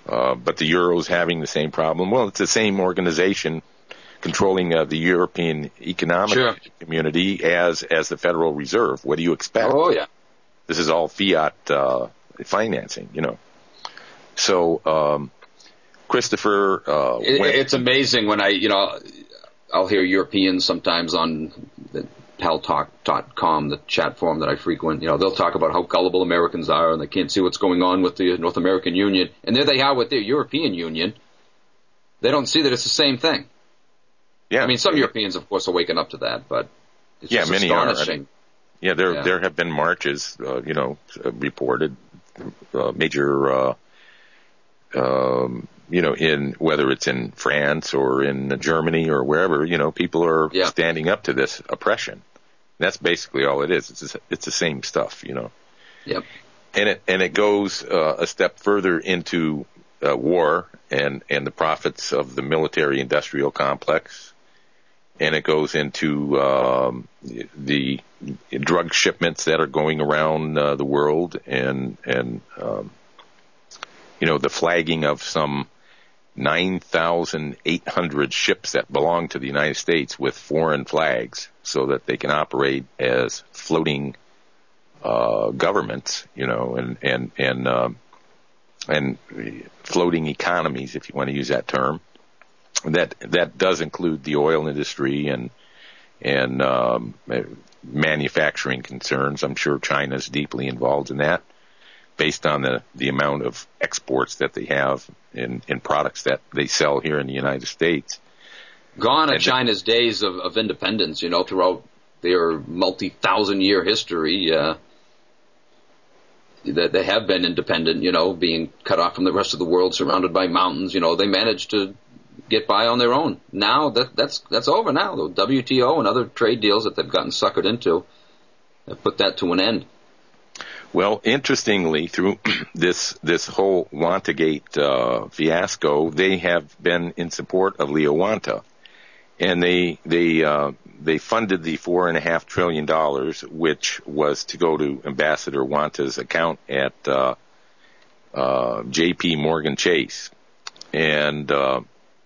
uh, but the euro's having the same problem. Well, it's the same organization controlling uh, the European Economic sure. Community as as the Federal Reserve. What do you expect? Oh, yeah. This is all fiat uh, financing, you know. So, um, Christopher, uh, it, went, it's amazing when I, you know, I'll hear Europeans sometimes on the pal talk dot com, the chat forum that I frequent. You know, they'll talk about how gullible Americans are and they can't see what's going on with the North American Union, and there they are with their European Union. They don't see that it's the same thing. Yeah, I mean, some Europeans, of course, are waking up to that, but it's yeah, just many astonishing. are. I mean, yeah, there yeah. there have been marches, uh, you know, reported, uh, major, uh, um, you know, in whether it's in France or in Germany or wherever, you know, people are yeah. standing up to this oppression. That's basically all it is. It's it's the same stuff, you know. Yep. And it and it goes uh, a step further into uh, war and and the profits of the military-industrial complex. And it goes into um, the drug shipments that are going around uh, the world, and and um, you know, the flagging of some nine thousand eight hundred ships that belong to the United States with foreign flags, so that they can operate as floating uh, governments, you know, and and and um, and floating economies, if you want to use that term. That that does include the oil industry and and um, manufacturing concerns. I'm sure China's deeply involved in that, based on the, the amount of exports that they have in, in products that they sell here in the United States. Gone are China's days of, of independence, you know, throughout their multi-thousand year history. Uh, that they have been independent, you know, being cut off from the rest of the world, surrounded by mountains. You know, they managed to get by on their own. Now that that's that's over now. The W T O and other trade deals that they've gotten suckered into have put that to an end. Well, interestingly, through this this whole Wantagate uh, fiasco, they have been in support of Leo Wanta, and they they uh, they funded the four and a half trillion dollars, which was to go to Ambassador Wanta's account at uh, uh, J P Morgan Chase, and uh,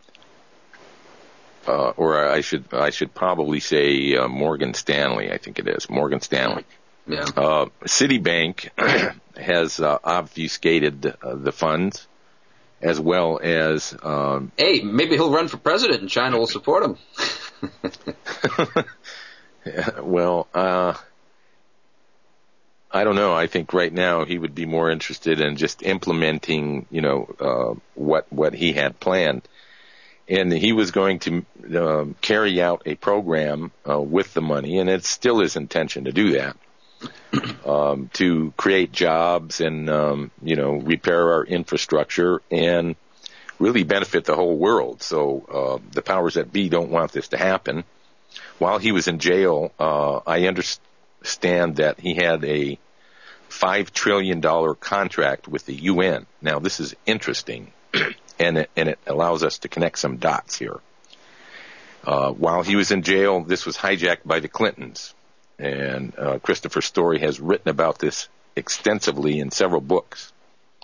uh, or I should I should probably say uh, Morgan Stanley. I think it is Morgan Stanley. Yeah. Uh, Citibank has uh, obfuscated uh, the funds, as well as. Um, hey, maybe he'll run for president and China will support him. well, uh, I don't know. I think right now he would be more interested in just implementing, you know, uh, what what he had planned, and he was going to uh, carry out a program uh, with the money, and it's still his intention to do that. Um, to create jobs and, um, you know, repair our infrastructure and really benefit the whole world. So uh, the powers that be don't want this to happen. While he was in jail, uh, I understand that he had a five trillion dollars contract with the U N. Now, this is interesting, and it, and it allows us to connect some dots here. Uh, while he was in jail, this was hijacked by the Clintons. And uh, Christopher Story has written about this extensively in several books.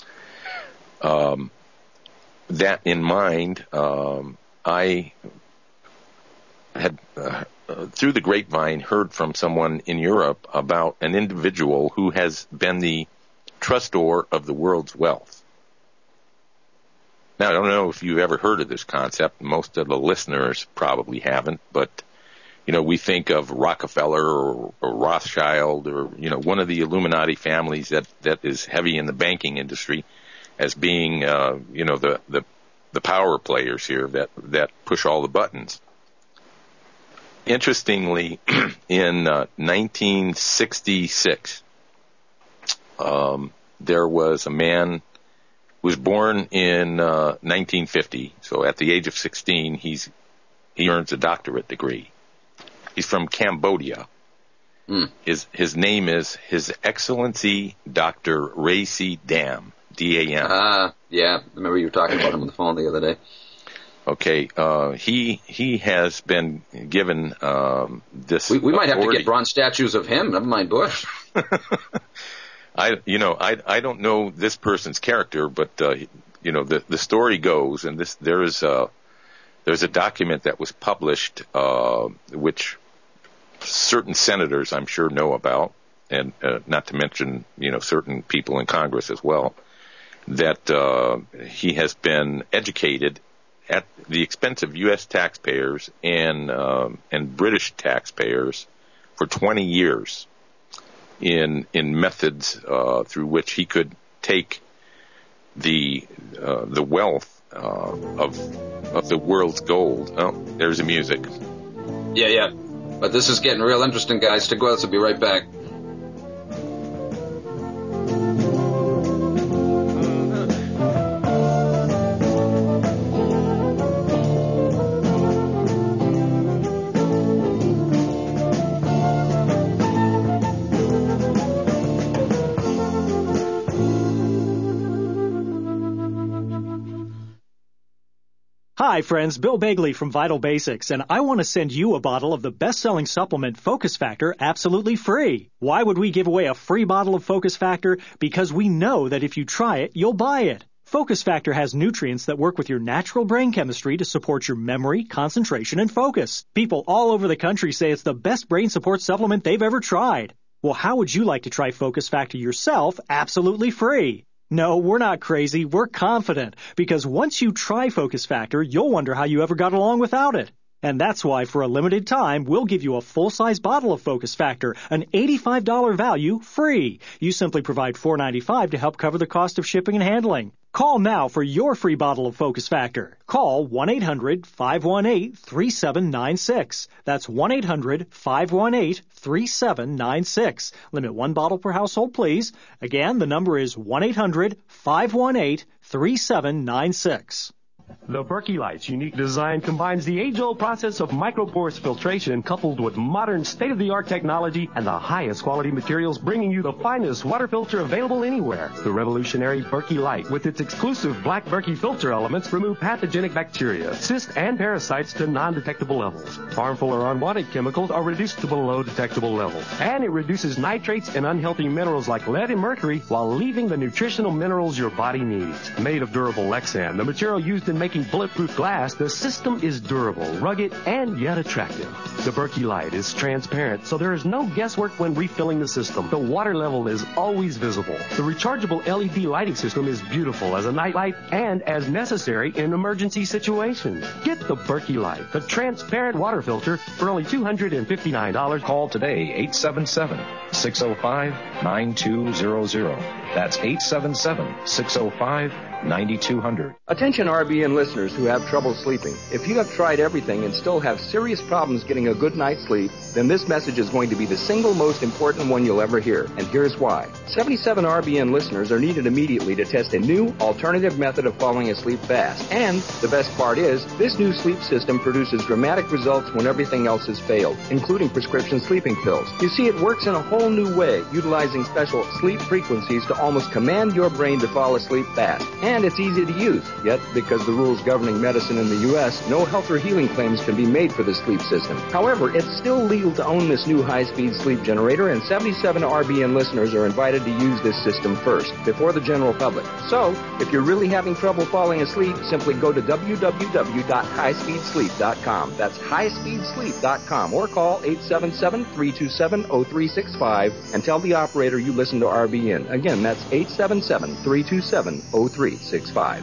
Um, that in mind, um, I had, uh, uh, through the grapevine, heard from someone in Europe about an individual who has been the trustor of the world's wealth. Now, I don't know if you've ever heard of this concept. Most of the listeners probably haven't, but you know, we think of Rockefeller or, or Rothschild or, you know, one of the Illuminati families that, that is heavy in the banking industry as being, uh, you know, the, the, the power players here that, that push all the buttons. Interestingly, in uh, nineteen sixty-six, um, there was a man who was born in uh, nineteen fifty. So at the age of sixteen, he's he earns a doctorate degree. He's from Cambodia. Mm. His his name is His Excellency Doctor Racy Dam, D A M. Ah, uh, yeah. I remember you were talking about him on the phone the other day. Okay, uh, he he has been given um, this. We, we might authority. have to get bronze statues of him. Never mind Bush. I you know I I don't know this person's character, but uh, you know, the, the story goes, and this, there is a, there's a document that was published, uh, which certain senators, I'm sure, know about, and uh, not to mention, you know, certain people in Congress as well, that uh, he has been educated at the expense of U S taxpayers and um, and British taxpayers for twenty years in in methods uh, through which he could take the uh, the wealth uh, of of the world's gold. Oh, there's the music. Yeah, yeah. But this is getting real interesting, guys. Stick with us. We'll be right back. Hi, friends. Bill Begley from Vital Basics, and I want to send you a bottle of the best-selling supplement Focus Factor absolutely free. Why would we give away a free bottle of Focus Factor? Because we know that if you try it, you'll buy it. Focus Factor has nutrients that work with your natural brain chemistry to support your memory, concentration, and focus. People all over the country say it's the best brain support supplement they've ever tried. Well, how would you like to try Focus Factor yourself absolutely free? No, we're not crazy. We're confident. Because once you try Focus Factor, you'll wonder how you ever got along without it. And that's why, for a limited time, we'll give you a full-size bottle of Focus Factor, an eighty-five dollars value, free. You simply provide four dollars and ninety-five cents to help cover the cost of shipping and handling. Call now for your free bottle of Focus Factor. Call one eight hundred five one eight three seven nine six. That's one eight hundred five one eight three seven nine six. Limit one bottle per household, please. Again, the number is one eight hundred five one eight three seven nine six. The Berkey Light's unique design combines the age-old process of microporous filtration coupled with modern state-of-the-art technology and the highest quality materials, bringing you the finest water filter available anywhere. The revolutionary Berkey Light, with its exclusive black Berkey filter elements, remove pathogenic bacteria, cysts, and parasites to non-detectable levels. Harmful or unwanted chemicals are reduced to below detectable levels. And it reduces nitrates and unhealthy minerals like lead and mercury while leaving the nutritional minerals your body needs. Made of durable Lexan, the material used in making bulletproof glass, the system is durable, rugged, and yet attractive. The Berkey Light is transparent, so there is no guesswork when refilling the system. The water level is always visible. The rechargeable L E D lighting system is beautiful as a nightlight and as necessary in emergency situations. Get the Berkey Light, the transparent water filter, for only two hundred fifty-nine dollars. Call today, eight seven seven, six oh five, nine two zero zero. That's eight seven seven, six oh five, nine two zero zero. Attention R B N listeners who have trouble sleeping. If you have tried everything and still have serious problems getting a good night's sleep, then this message is going to be the single most important one you'll ever hear. And here's why. seventy-seven R B N listeners are needed immediately to test a new alternative method of falling asleep fast. And the best part is, this new sleep system produces dramatic results when everything else has failed, including prescription sleeping pills. You see, it works in a whole new way, utilizing special sleep frequencies to almost command your brain to fall asleep fast. And it's easy to use. Yet, because the rules governing medicine in the U S, no health or healing claims can be made for this sleep system. However, it's still legal to own this new high-speed sleep generator, and seventy-seven R B N listeners are invited to use this system first, before the general public. So, if you're really having trouble falling asleep, simply go to w w w dot high speed sleep dot com. That's high speed sleep dot com, or call eight seven seven, three two seven, zero three six five and tell the operator you listen to R B N. Again, that's eight seven seven, three two seven, zero three six five.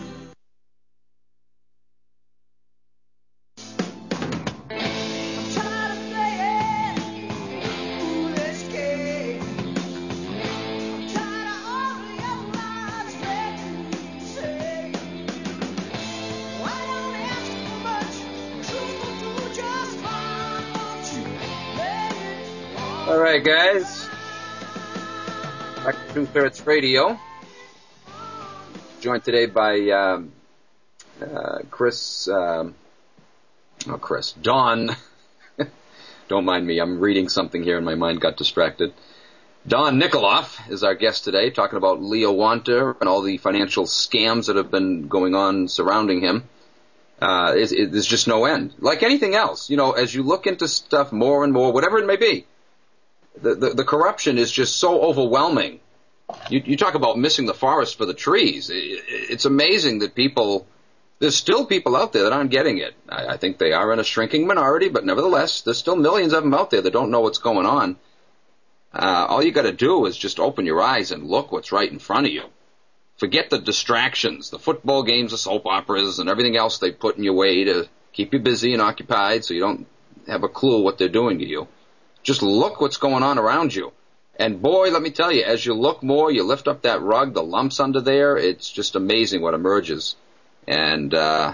All right, guys. Back to Two Thirds Radio. Joined today by um, uh, Chris. Um, oh, Chris. Don. Don't mind me. I'm reading something here and my mind got distracted. Don Nikoloff is our guest today, talking about Leo Wonter and all the financial scams that have been going on surrounding him. Uh, it, it, there's just no end. Like anything else, you know, as you look into stuff more and more, whatever it may be, The, the, the corruption is just so overwhelming you, you talk about missing the forest for the trees. It, it's amazing that people, there's still people out there that aren't getting it. I, I think they are in a shrinking minority, but nevertheless, there's still millions of them out there that don't know what's going on. Uh, all you got to do is just open your eyes and look what's right in front of you. Forget the distractions, the football games, the soap operas, and everything else they put in your way to keep you busy and occupied so you don't have a clue what they're doing to you. Just look what's going on around you. And boy, let me tell you, as you look more, you lift up that rug, the lumps under there, it's just amazing what emerges. And, uh,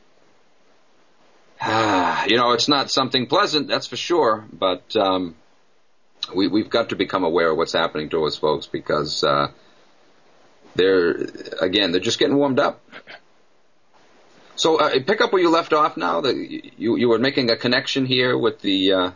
you know, it's not something pleasant, that's for sure, but um, we, we've got to become aware of what's happening to us, folks, because uh, they're, again, they're just getting warmed up. So uh, pick up where you left off now. That you, you were making a connection here with the... Uh,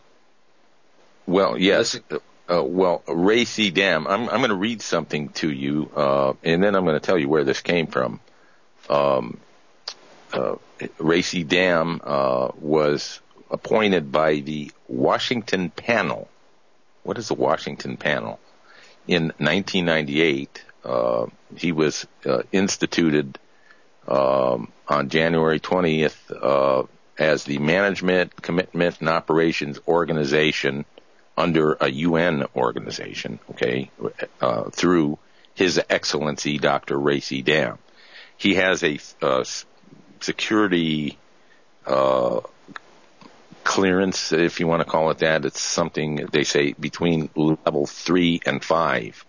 well, yes. Uh, well, Ray C. Dam, I'm, I'm going to read something to you, uh, and then I'm going to tell you where this came from. Um, uh, Ray C. Dam uh, was appointed by the Washington Panel. What is the Washington Panel? In nineteen ninety-eight, uh, he was uh, instituted um, on January twentieth uh, as the Management, Commitment, and Operations Organization under a U N organization, okay, uh, through His Excellency Doctor Ray C. Dam. He has a uh, security uh, clearance, if you want to call it that. It's something, they say, between level three and five,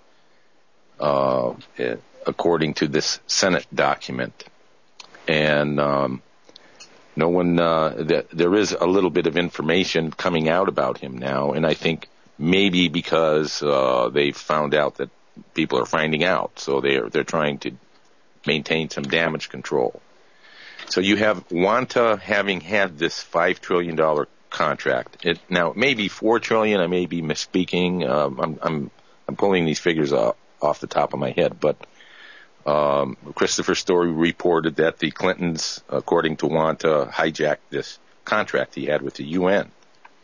uh, according to this Senate document. And um, no one, uh, th- there is a little bit of information coming out about him now, and I think maybe because uh, they've found out that people are finding out, so they're they're trying to maintain some damage control. So you have Wanta having had this five trillion dollars contract. It, now, it may be four trillion dollars, I may be misspeaking. Um, I'm, I'm, I'm pulling these figures off, off the top of my head, but um, Christopher Story reported that the Clintons, according to Wanta, hijacked this contract he had with the U N.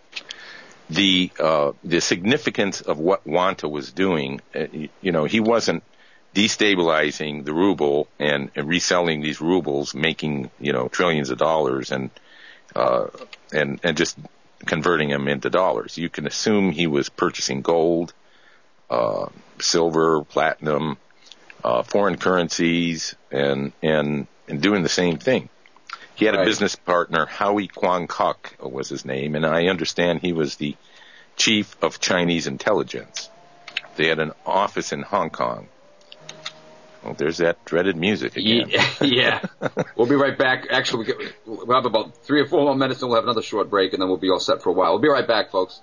The uh, the significance of what Wanta was doing, uh, you know, he wasn't destabilizing the ruble and, and reselling these rubles, making, you know, trillions of dollars and uh, and and just converting them into dollars. You can assume he was purchasing gold, uh, silver, platinum, uh, foreign currencies, and and and doing the same thing. He had a right. business partner, Howie Kwang Kuk was his name, and I understand he was the chief of Chinese intelligence. They had an office in Hong Kong. Well, there's that dreaded music again. Yeah. We'll be right back. Actually, we get, we'll have about three or four more minutes, and we'll have another short break, and then we'll be all set for a while. We'll be right back, folks.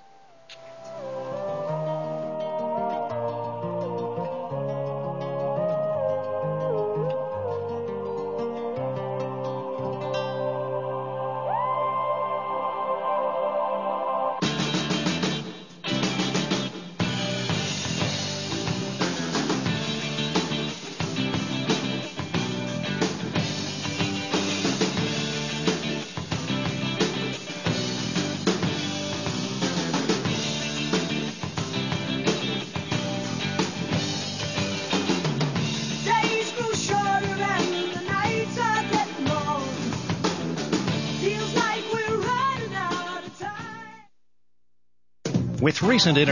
With recent inter-